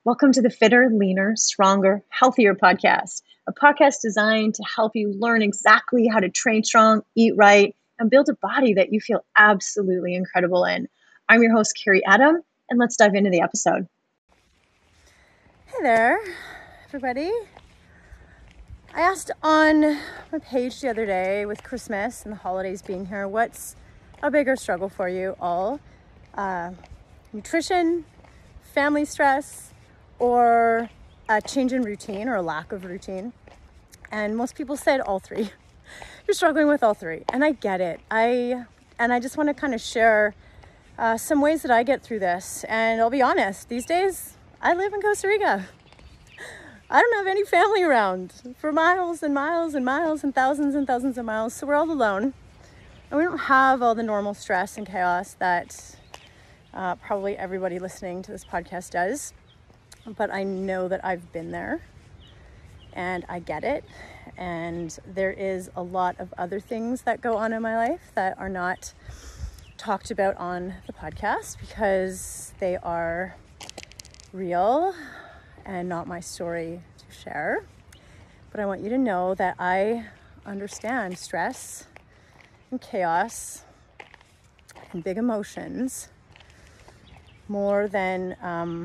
Welcome to the Fitter, Leaner, Stronger, Healthier podcast, a podcast designed to help you learn exactly how to train strong, eat right, and build a body that you feel absolutely incredible in. I'm your host, Carrie Adam, and let's dive into the episode. Hey there, everybody. I asked on my page the other day, with Christmas and the holidays being here, what's a bigger struggle for you all? Nutrition, family stress, or a change in routine or a lack of routine? And most people said all three. You're struggling with all three, and I get it. I just want to kind of share some ways that I get through this. And I'll be honest, these days I live in Costa Rica. I don't have any family around for miles and miles and miles and thousands of miles. So we're all alone, and we don't have all the normal stress and chaos that probably everybody listening to this podcast does. But I know that I've been there and I get it. And there is a lot of other things that go on in my life that are not talked about on the podcast because they are real and not my story to share. But I want you to know that I understand stress and chaos and big emotions more than,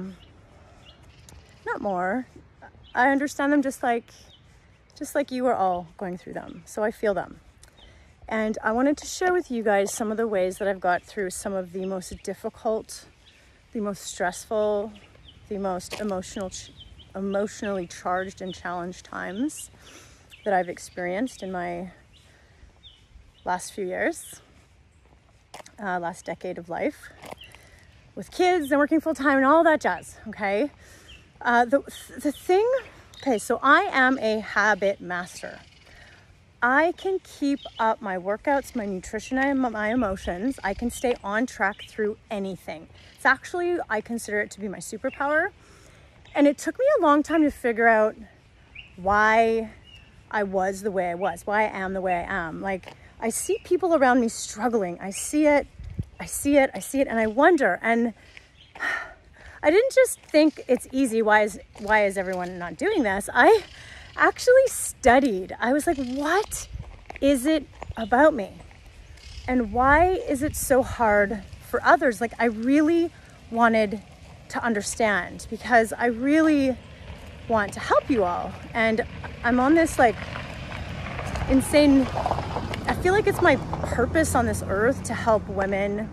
not more. I understand them just like you are all going through them. So I feel them. And I wanted to share with you guys some of the ways that I've got through some of the most difficult, the most stressful, the most emotionally charged and challenged times that I've experienced in my last few years, last decade of life, with kids and working full time and all that jazz, okay? The thing, okay, so I am a habit master. I can keep up my workouts, my nutrition, and my emotions. I can stay on track through anything. It's actually, I consider it to be my superpower. And it took me a long time to figure out why I was the way I was, why I am the way I am. Like, I see people around me struggling. I see it, and I wonder. And I didn't just think it's easy. Why is everyone not doing this? I actually studied. I was like, what is it about me? And why is it so hard for others? Like, I really wanted to understand because I really want to help you all. And I'm on this like insane, I feel like it's my purpose on this earth to help women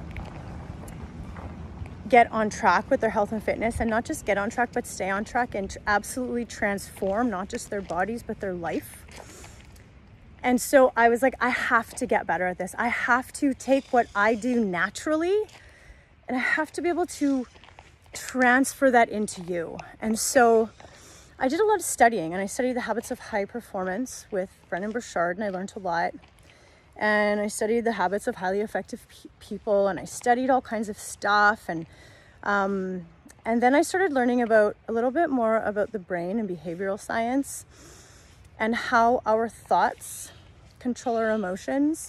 get on track with their health and fitness, and not just get on track, but stay on track and absolutely transform not just their bodies, but their life. And so I was like, I have to get better at this. I have to take what I do naturally and I have to be able to transfer that into you. And so I did a lot of studying, and I studied the habits of high performance with Brendon Burchard, and I learned a lot. And I studied the habits of highly effective people, and I studied all kinds of stuff. And then I started learning a little bit more about the brain and behavioral science and how our thoughts control our emotions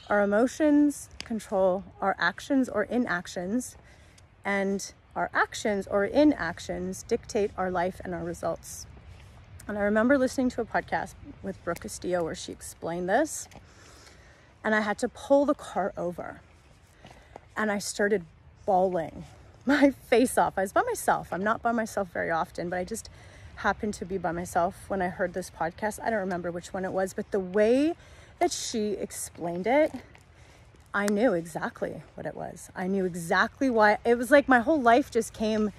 control our actions or inactions, and our actions or inactions dictate our life and our results. And I remember listening to a podcast with Brooke Castillo where she explained this. And I had to pull the car over, and I started bawling my face off. I was by myself. I'm not by myself very often, but I just happened to be by myself when I heard this podcast. I don't remember which one it was, but the way that she explained it, I knew exactly what it was. I knew exactly why. It was like my whole life just came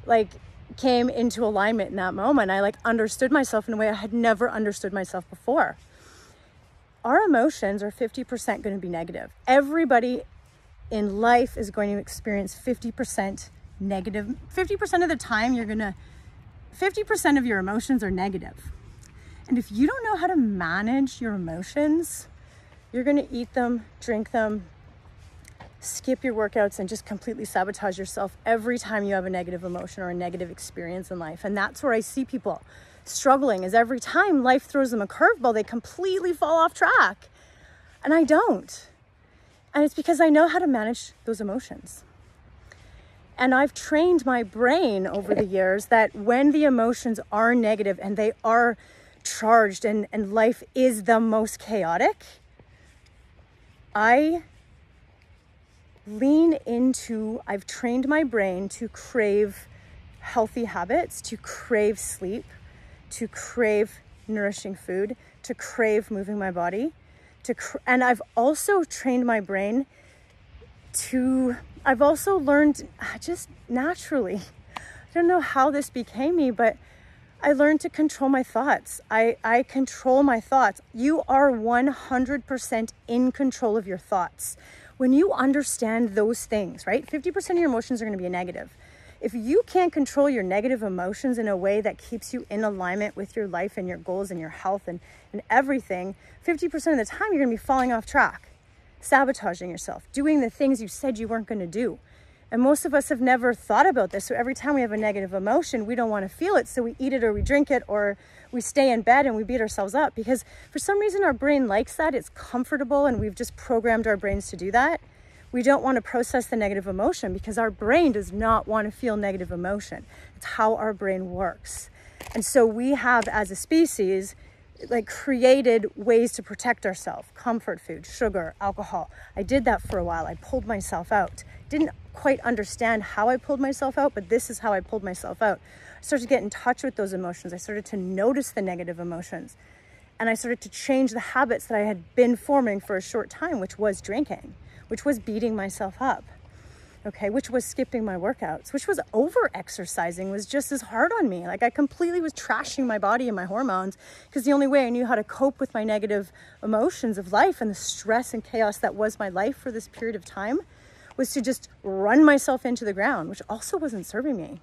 into alignment in that moment. I understood myself in a way I had never understood myself before. Our emotions are 50% going to be negative. Everybody in life is going to experience 50% negative. 50% of the time 50% of your emotions are negative. And if you don't know how to manage your emotions, you're going to eat them, drink them, skip your workouts, and just completely sabotage yourself every time you have a negative emotion or a negative experience in life. And that's where I see people struggling, is every time life throws them a curveball, they completely fall off track. And I don't. And it's because I know how to manage those emotions. And I've trained my brain over the years that when the emotions are negative and they are charged and life is the most chaotic, I've trained my brain to crave healthy habits, to crave sleep, to crave nourishing food, to crave moving my body, and I've also trained my brain I've also learned just naturally, I don't know how this became me, but I learned to control my thoughts. I control my thoughts. You are 100% in control of your thoughts. When you understand those things, right? 50% of your emotions are going to be negative. If you can't control your negative emotions in a way that keeps you in alignment with your life and your goals and your health and everything, 50% of the time you're going to be falling off track, sabotaging yourself, doing the things you said you weren't going to do. And most of us have never thought about this. So every time we have a negative emotion, we don't want to feel it. So we eat it or we drink it or we stay in bed and we beat ourselves up because for some reason our brain likes that. It's comfortable and we've just programmed our brains to do that. We don't want to process the negative emotion because our brain does not want to feel negative emotion. It's how our brain works. And so we have, as a species, created ways to protect ourselves. Comfort food, sugar, alcohol. I did that for a while. I pulled myself out. Didn't quite understand how I pulled myself out, but this is how I pulled myself out. I started to get in touch with those emotions. I started to notice the negative emotions. And I started to change the habits that I had been forming for a short time, which was drinking, which was beating myself up, okay, which was skipping my workouts, which was over-exercising, was just as hard on me. I completely was trashing my body and my hormones because the only way I knew how to cope with my negative emotions of life and the stress and chaos that was my life for this period of time was to just run myself into the ground, which also wasn't serving me.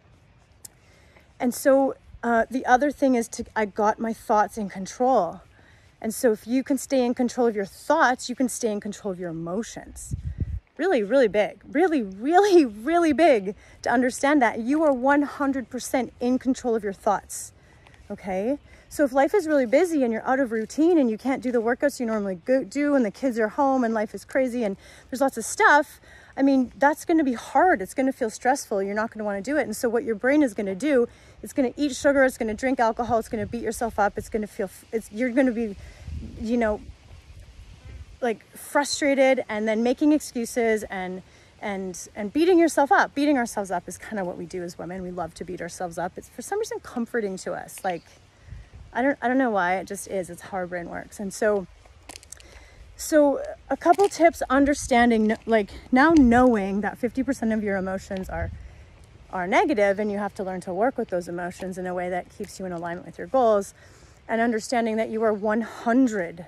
And so the other thing is I got my thoughts in control. And so if you can stay in control of your thoughts, you can stay in control of your emotions. Really, really big, really, really, really big to understand that you are 100% in control of your thoughts. Okay. So if life is really busy and you're out of routine and you can't do the workouts you normally do and the kids are home and life is crazy and there's lots of stuff, I mean, that's going to be hard. It's going to feel stressful. You're not going to want to do it. And so what your brain is going to do, it's going to eat sugar. It's going to drink alcohol. It's going to beat yourself up. It's going to you're going to be, frustrated and then making excuses and beating yourself up. Beating ourselves up is kind of what we do as women. We love to beat ourselves up. It's for some reason comforting to us. I don't know why, it just is. It's how our brain works. And so a couple tips, understanding, now knowing that 50% of your emotions are negative and you have to learn to work with those emotions in a way that keeps you in alignment with your goals, and understanding that you are 100%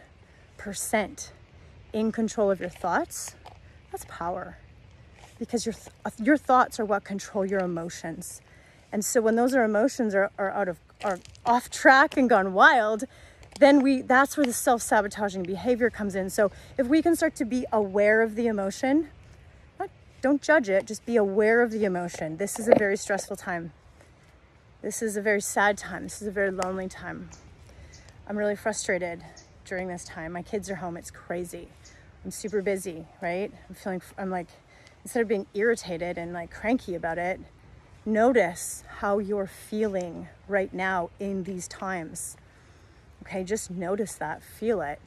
in control of your thoughts. That's power, because your thoughts are what control your emotions. And so when those emotions are off track and gone wild, then that's where the self-sabotaging behavior comes in. So if we can start to be aware of the emotion, don't judge it, just be aware of the emotion. This is a very stressful time. This is a very sad time. This is a very lonely time. I'm really frustrated during this time. My kids are home. It's crazy. I'm super busy, right? Instead of being irritated and cranky about it, notice how you're feeling right now in these times. Okay, just notice that, feel it.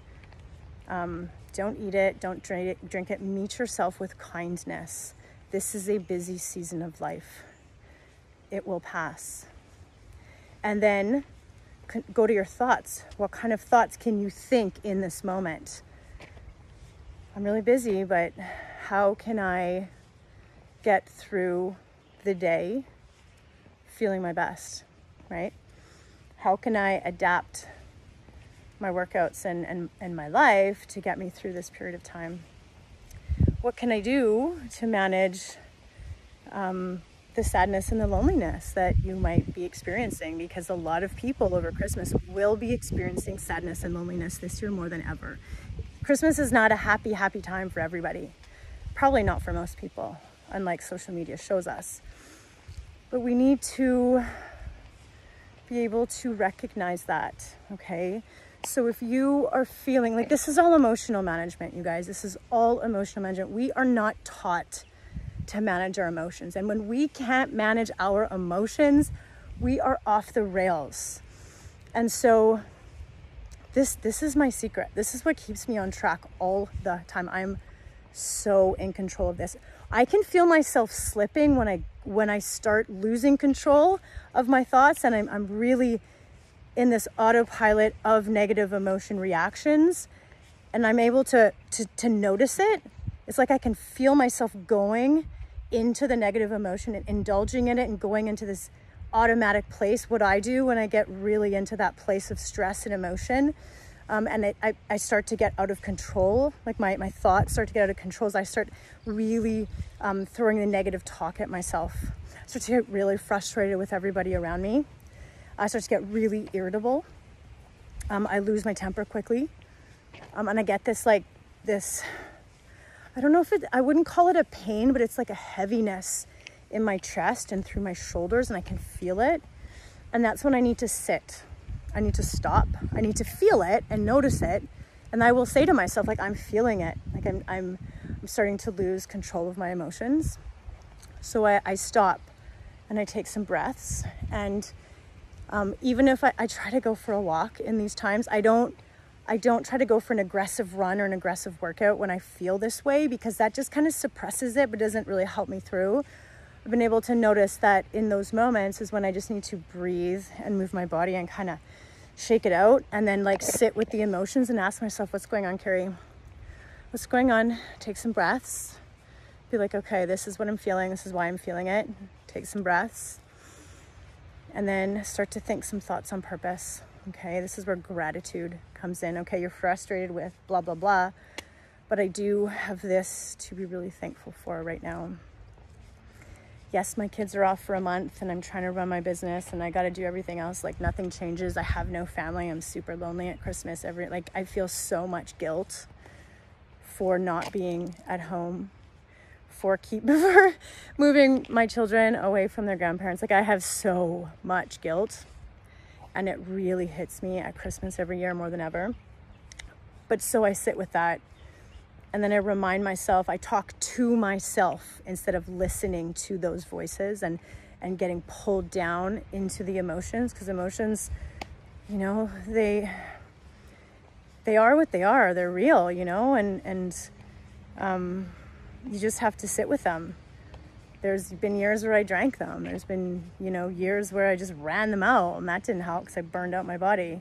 Don't eat it, don't drink it. Meet yourself with kindness. This is a busy season of life. It will pass. And then go to your thoughts. What kind of thoughts can you think in this moment? I'm really busy, but how can I get through the day feeling my best, right? How can I adapt my workouts and my life to get me through this period of time? What can I do to manage the sadness and the loneliness that you might be experiencing? Because a lot of people over Christmas will be experiencing sadness and loneliness this year more than ever. Christmas is not a happy time for everybody. Probably not for most people, unlike social media shows us. But we need to be able to recognize that, okay? So if you are feeling this is all emotional management, you guys. This is all emotional management. We are not taught to manage our emotions. And when we can't manage our emotions, we are off the rails. And so this is my secret. This is what keeps me on track all the time. I'm so in control of this. I can feel myself slipping when I start losing control of my thoughts, and I'm really in this autopilot of negative emotion reactions, and I'm able to notice it. It's like I can feel myself going into the negative emotion and indulging in it and going into this automatic place. What I do when I get really into that place of stress and emotion, and I start to get out of control, like my thoughts start to get out of control, as I start really throwing the negative talk at myself. I start to get really frustrated with everybody around me. I start to get really irritable. I lose my temper quickly. And I get this, I don't know if I wouldn't call it a pain, but it's like a heaviness in my chest and through my shoulders, and I can feel it. And that's when I need to sit. I need to stop. I need to feel it and notice it. And I will say to myself, like, I'm feeling it. Like I'm starting to lose control of my emotions. So I stop and I take some breaths. And even if I try to go for a walk in these times, I don't try to go for an aggressive run or an aggressive workout when I feel this way, because that just kind of suppresses it, but doesn't really help me through. I've been able to notice that in those moments is when I just need to breathe and move my body and kind of shake it out, and then like sit with the emotions and ask myself, what's going on, Carrie? What's going on? Take some breaths. Be like, okay, this is what I'm feeling. This is why I'm feeling it. Take some breaths. And then start to think some thoughts on purpose. Okay, this is where gratitude comes in. Okay, you're frustrated with blah, blah, blah, but I do have this to be really thankful for right now. Yes, my kids are off for a month and I'm trying to run my business and I got to do everything else. Like, nothing changes. I have no family. I'm super lonely at Christmas. I feel so much guilt for not being at home, for moving my children away from their grandparents. Like, I have so much guilt, and it really hits me at Christmas every year more than ever. But so I sit with that. And then I remind myself, I talk to myself instead of listening to those voices and getting pulled down into the emotions, because emotions, you know, they are what they are. They're real, you know, and you just have to sit with them. There's been years where I drank them. There's been, you know, years where I just ran them out, and that didn't help because I burned out my body.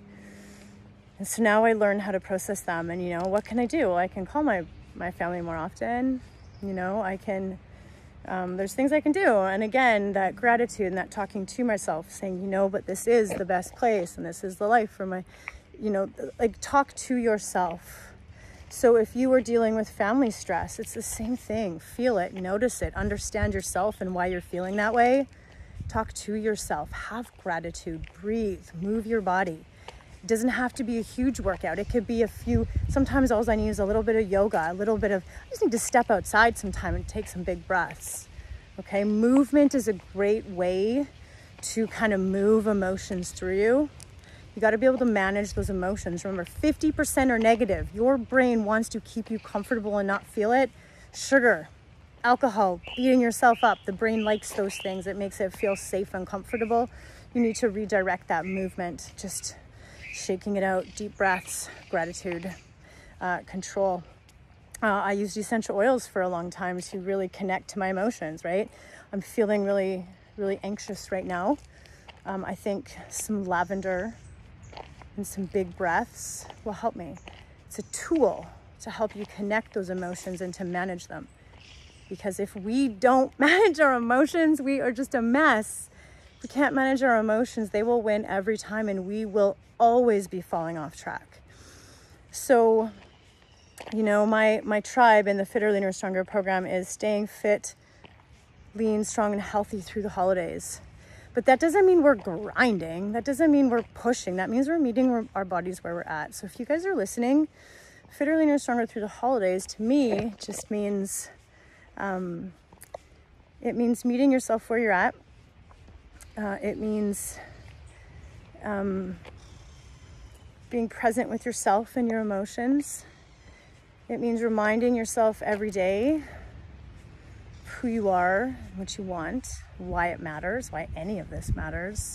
And so now I learn how to process them. And, you know, what can I do? Well, I can call my family more often. You know, I can, there's things I can do. And again, that gratitude and that talking to myself, saying, you know, but this is the best place and this is the life for my, you know, like, talk to yourself. So if you are dealing with family stress, it's the same thing. Feel it, notice it, understand yourself and why you're feeling that way. Talk to yourself, have gratitude, breathe, move your body. It doesn't have to be a huge workout. It could be sometimes all I need is a little bit of yoga, I just need to step outside sometime and take some big breaths. Okay, movement is a great way to kind of move emotions through you. You got to be able to manage those emotions. Remember, 50% are negative. Your brain wants to keep you comfortable and not feel it. Sugar, alcohol, beating yourself up. The brain likes those things. It makes it feel safe and comfortable. You need to redirect that movement. Just shaking it out, deep breaths, gratitude, control. I used essential oils for a long time to really connect to my emotions, right? I'm feeling really, really anxious right now. I think some lavender and some big breaths will help me. It's a tool to help you connect those emotions and to manage them. Because if we don't manage our emotions, we are just a mess. If we can't manage our emotions, they will win every time, and we will always be falling off track. So, you know, my tribe in the Fitter, Leaner, Stronger program is staying fit, lean, strong, and healthy through the holidays. But that doesn't mean we're grinding. That doesn't mean we're pushing. That means we're meeting our bodies where we're at. So if you guys are listening, Fitter, Leaner, Stronger through the holidays, to me, just means, it means meeting yourself where you're at. It means being present with yourself and your emotions. It means reminding yourself every day who you are, what you want, why it matters, why any of this matters.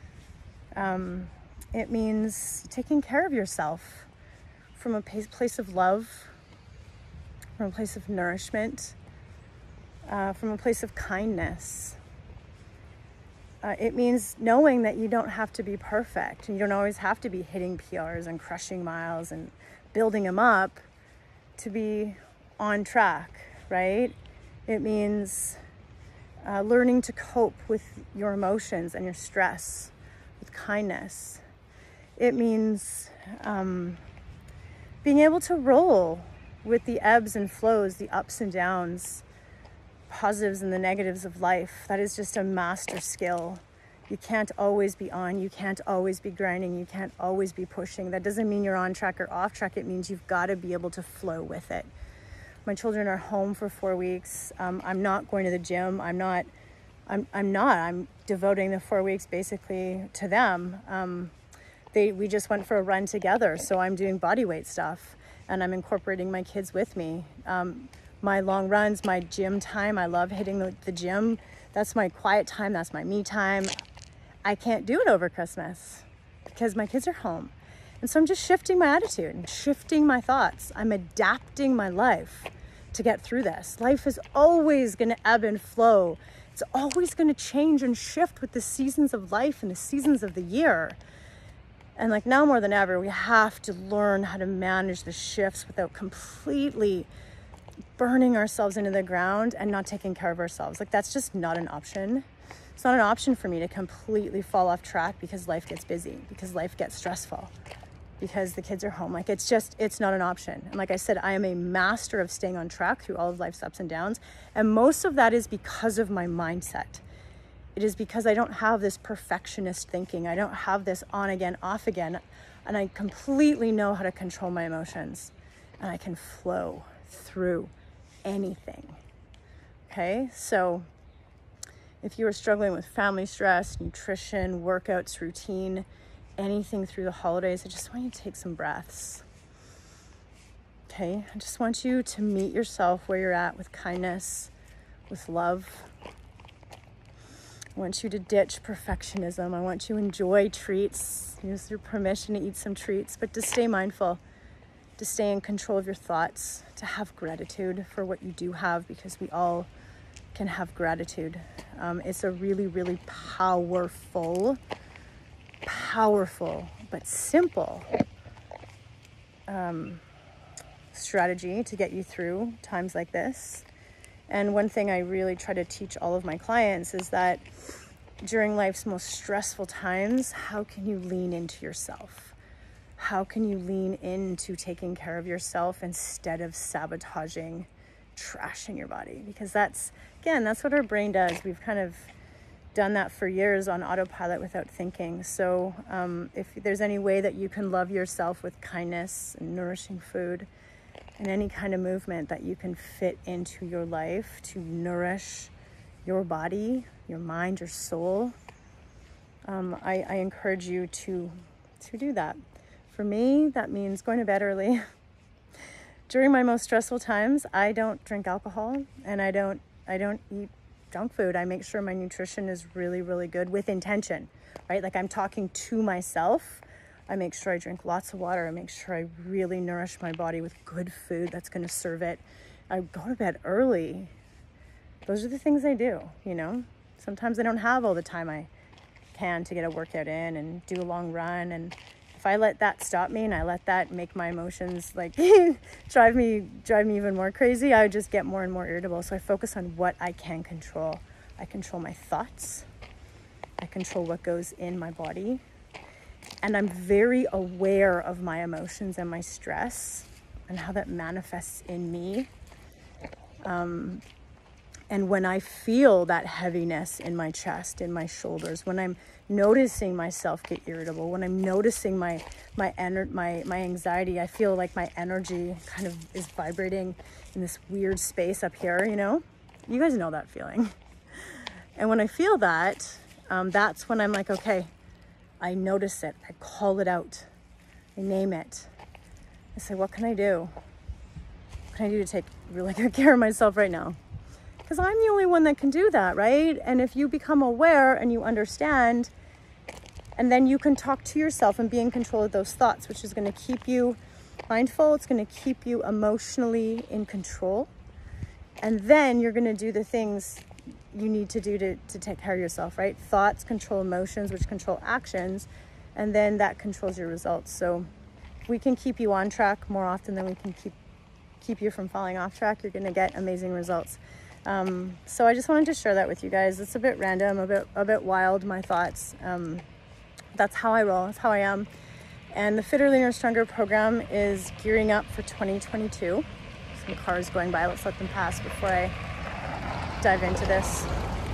It means taking care of yourself from a place of love, from a place of nourishment, from a place of kindness. It means knowing that you don't have to be perfect, and you don't always have to be hitting PRs and crushing miles and building them up to be on track, right? It means learning to cope with your emotions and your stress with kindness. It means being able to roll with the ebbs and flows, the ups and downs, positives and the negatives of life. That is just a master skill. You can't always be on, you can't always be grinding, you can't always be pushing. That doesn't mean you're on track or off track. It means you've got to be able to flow with it. My children are home for 4 weeks. I'm not going to the gym. I'm devoting the 4 weeks basically to them. We just went for a run together, so I'm doing body weight stuff, and I'm incorporating my kids with me. My long runs, my gym time, I love hitting the gym. That's my quiet time, that's my me time. I can't do it over Christmas because my kids are home. And so I'm just shifting my attitude and shifting my thoughts. I'm adapting my life to get through this. Life is always gonna ebb and flow. It's always gonna change and shift with the seasons of life and the seasons of the year. And like now more than ever, we have to learn how to manage the shifts without completely burning ourselves into the ground and not taking care of ourselves. Like that's just not an option. It's not an option for me to completely fall off track because life gets busy, because life gets stressful, because the kids are home. Like it's not an option. And like I said, I am a master of staying on track through all of life's ups and downs. And most of that is because of my mindset. It is because I don't have this perfectionist thinking. I don't have this on again, off again. And I completely know how to control my emotions. And I can flow through anything. Okay, so if you are struggling with family stress, nutrition, workouts, routine, anything through the holidays, I just want you to take some breaths. Okay, I just want you to meet yourself where you're at with kindness, with love. I want you to ditch perfectionism. I want you to enjoy treats. Use your permission to eat some treats, but to stay mindful, to stay in control of your thoughts, to have gratitude for what you do have, because we all can have gratitude. It's a really, really powerful, but simple strategy to get you through times like this. And one thing I really try to teach all of my clients is that during life's most stressful times, how can you lean into yourself? How can you lean into taking care of yourself instead of sabotaging, trashing your body? Because that's what our brain does. We've kind of done that for years on autopilot without thinking. So if there's any way that you can love yourself with kindness and nourishing food and any kind of movement that you can fit into your life to nourish your body, your mind, your soul, I encourage you to do that. For me, that means going to bed early. During my most stressful times, I don't drink alcohol and I don't eat junk food. I make sure my nutrition is really, really good with intention, right? Like I'm talking to myself. I make sure I drink lots of water. I make sure I really nourish my body with good food that's going to serve it. I go to bed early. Those are the things I do, you know? Sometimes I don't have all the time I can to get a workout in and do a long run. And if I let that stop me and I let that make my emotions like drive me even more crazy, I would just get more and more irritable. So I focus on what I can control. I control my thoughts. I control what goes in my body. And I'm very aware of my emotions and my stress and how that manifests in me. And when I feel that heaviness in my chest, in my shoulders, when I'm noticing myself get irritable, when I'm noticing my anxiety, I feel like my energy kind of is vibrating in this weird space up here, you know? You guys know that feeling. And when I feel that, that's when I'm like, okay, I notice it, I call it out, I name it. I say, what can I do? What can I do to take really good care of myself right now? because I'm the only one that can do that, right? And if you become aware and you understand, and then you can talk to yourself and be in control of those thoughts, which is going to keep you mindful. It's going to keep you emotionally in control. And then you're going to do the things you need to do to take care of yourself, right? Thoughts control emotions, which control actions, and then that controls your results. So if we can keep you on track more often than we can keep you from falling off track, you're going to get amazing results. So I just wanted to share that with you guys. It's a bit random, a bit wild, my thoughts. That's how I roll. That's how I am. And the Fitter, Leaner, Stronger program is gearing up for 2022. Some cars going by. Let's let them pass before I dive into this.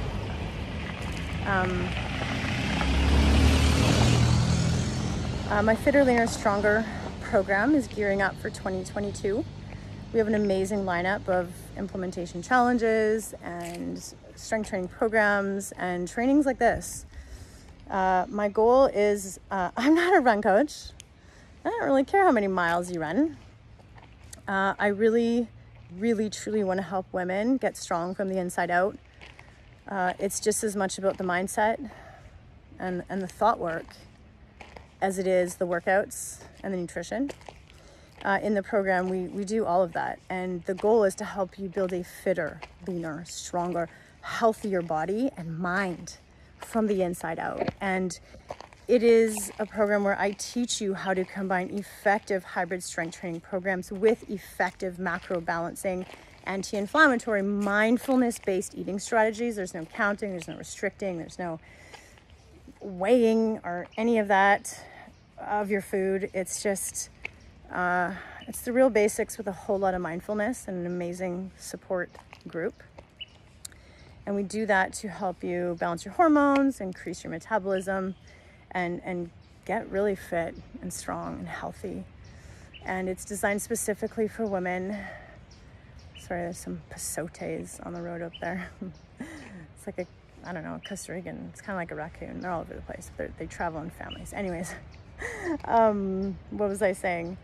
My Fitter, Leaner, Stronger program is gearing up for 2022. We have an amazing lineup of implementation challenges and strength training programs and trainings like this. My goal is, I'm not a run coach. I don't really care how many miles you run. I really, really, truly want to help women get strong from the inside out. It's just as much about the mindset and the thought work as it is the workouts and the nutrition. In the program, we do all of that. And the goal is to help you build a fitter, leaner, stronger, healthier body and mind from the inside out. And it is a program where I teach you how to combine effective hybrid strength training programs with effective macro balancing, anti-inflammatory, mindfulness-based eating strategies. There's no counting, there's no restricting, there's no weighing or any of that of your food. It's just, it's the real basics with a whole lot of mindfulness and an amazing support group. And we do that to help you balance your hormones, increase your metabolism, and get really fit and strong and healthy. And it's designed specifically for women. Sorry, there's some pasotes on the road up there. It's like I don't know, a Costa Rican. It's kind of like a raccoon. They're all over the place. They travel in families. Anyways, what was I saying?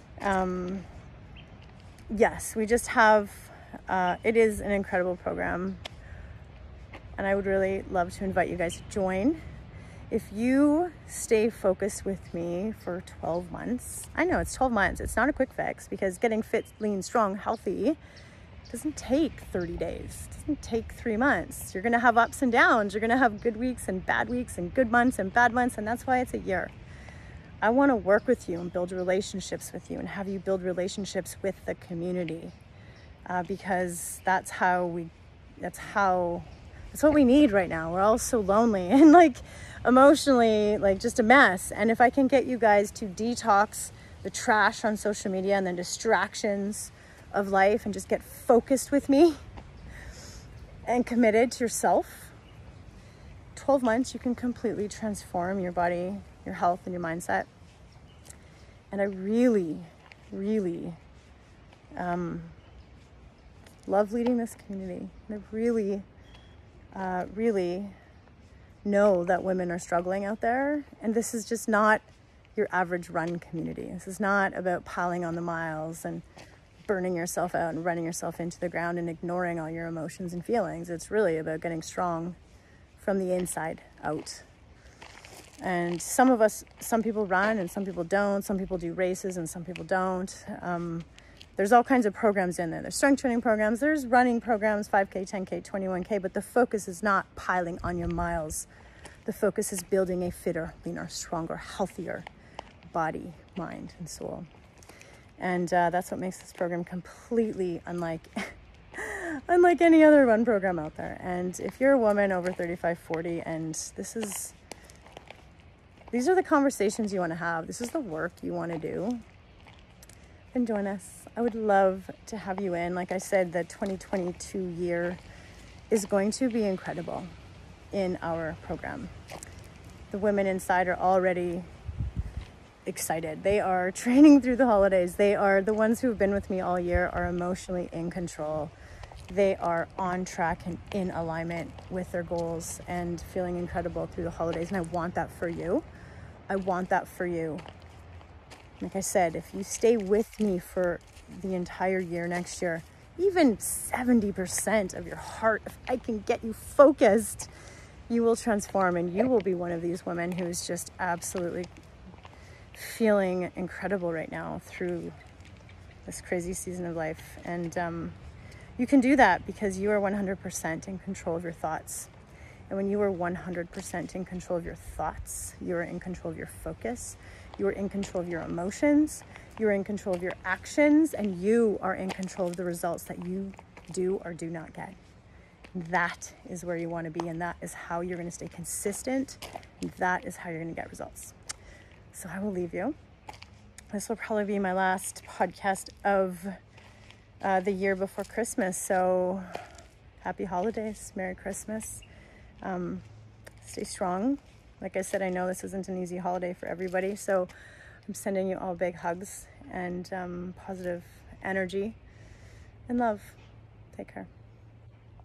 Yes, we just have, it is an incredible program. And I would really love to invite you guys to join. If you stay focused with me for 12 months, I know it's 12 months. It's not a quick fix because getting fit, lean, strong, healthy doesn't take 30 days. It doesn't take 3 months. You're gonna have ups and downs. You're gonna have good weeks and good months and bad months. And that's why it's a year. I wanna work with you and build relationships with you and have you build relationships with the community because that's what we need right now. We're all so lonely and like emotionally like just a mess. And if I can get you guys to detox the trash on social media and the distractions of life and just get focused with me and committed to yourself, 12 months, you can completely transform your body, your health, and your mindset. And I really, really love leading this community. And I really know that women are struggling out there. And this is just not your average run community. This is not about piling on the miles and burning yourself out and running yourself into the ground and ignoring all your emotions and feelings. It's really about getting strong from the inside out. And some people run and some people don't. Some people do races and some people don't. There's all kinds of programs in there. There's strength training programs, there's running programs, 5K, 10K, 21K, but the focus is not piling on your miles. The focus is building a fitter, leaner, stronger, healthier body, mind, and soul. And that's what makes this program completely unlike any other run program out there. And if you're a woman over 35, 40, and these are the conversations you want to have, this is the work you want to do, then join us. I would love to have you in. Like I said, the 2022 year is going to be incredible in our program. The women inside are already excited. They are training through the holidays. They are the ones who have been with me all year, are emotionally in control. They are on track and in alignment with their goals and feeling incredible through the holidays. And I want that for you. I want that for you. Like I said, if you stay with me for the entire year next year, even 70% of your heart, if I can get you focused, you will transform, and you will be one of these women who's just absolutely feeling incredible right now through this crazy season of life. And you can do that because you are 100% in control of your thoughts. And when you are 100% in control of your thoughts, you are in control of your focus, you are in control of your emotions, you're in control of your actions, and you are in control of the results that you do or do not get. That is where you want to be, and that is how you're going to stay consistent, and that is how you're going to get results. So I will leave you. This will probably be my last podcast of the year before Christmas. So happy holidays, Merry Christmas. Stay strong. Like I said, I know this isn't an easy holiday for everybody, so I'm sending you all big hugs and positive energy and love. Take care.